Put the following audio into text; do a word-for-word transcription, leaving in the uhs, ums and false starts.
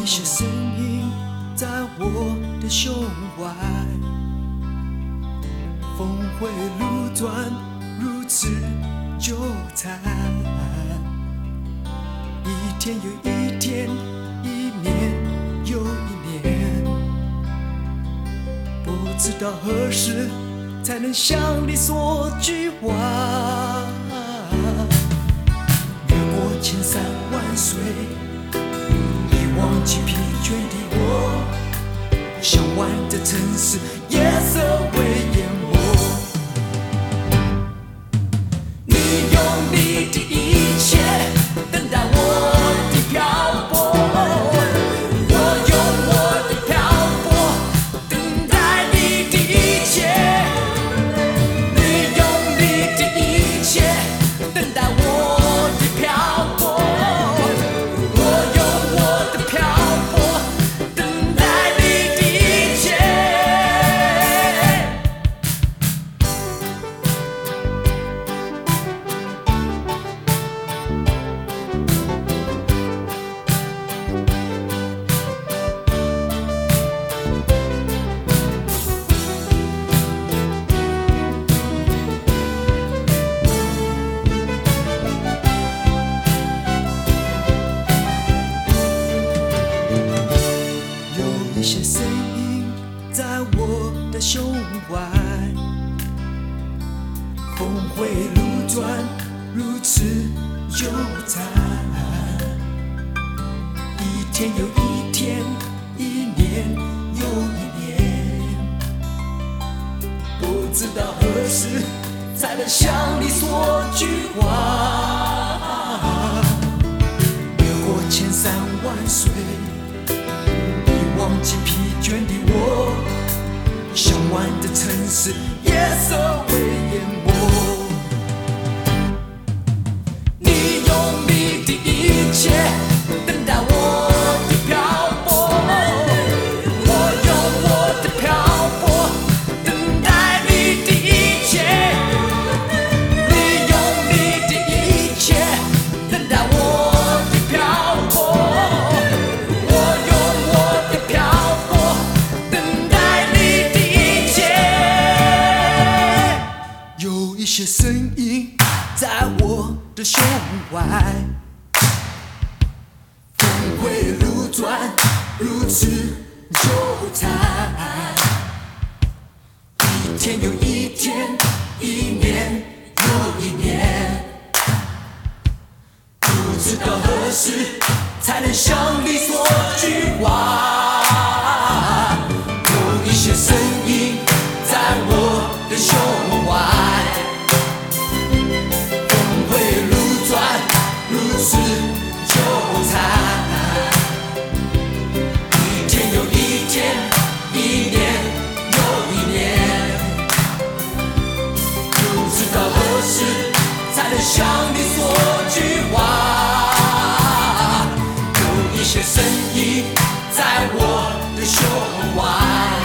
一些声音在我的胸怀，峰回路转，如此纠缠。一天又一天，一年又一年，不知道何时才能向你说句话。越过千山万水，已忘记疲倦的我，向晚的城市夜色为淹没。你用你的一切等待我的漂泊，我用我的漂泊等待你的一切。你用你的一切等待我的漂泊，我用我的漂泊等待你的一切。有一些声音在我的胸怀，峰回路转，如此纠缠。一天又一天，一年又一年，不知道何时才能向你说句话。越过千山万水，已忘记疲倦的我，向晚的城市夜色为淹没。你用你的一切等待我的漂泊，我用我的漂泊等待你的一切。你用你的一切等待我的漂泊，我用我的漂泊等待你的一切。有一些声音在我的胸怀，峰回路转，如此纠缠。一天又一天，一年又一年，不知道何时才能向你说句话。有一些声音在我的胸怀，峰回路转，如此纠缠。一天又一天，一年又一年，不知道何时才能向你说句话。有一些声音在我的胸怀。